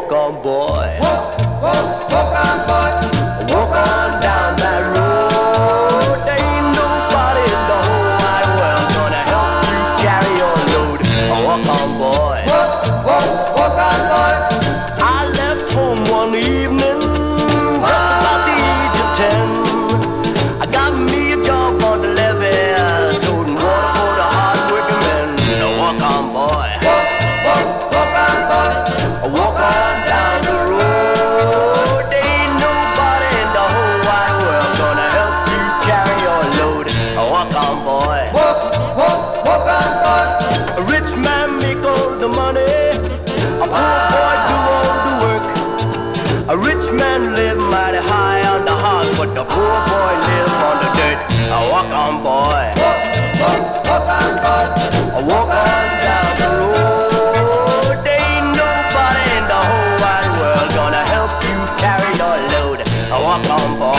walk on, boy. Walk on, boy. Walk on down that road. There ain't nobody in the whole wide world gonna help you carry your load. Walk on, boy. Walk on, boy. I left home one evening, just about the age of 10. I got me a job on the levee, toting water for the hard-working men. Walk on, boy. Walk on, boy. Walk on down the road. There ain't nobody in the whole wide world gonna help you carry your load. Walk on, boy. Walk on, boy. A rich man make all the money, a poor boy do all the work. A rich man live mighty high on the hog, but the poor boy live on the dirt. Walk on, boy. Walk on, boy. Walk on down the road. There ain't nobody in the whole wide world gonna help you carry your load. Walk on, boy.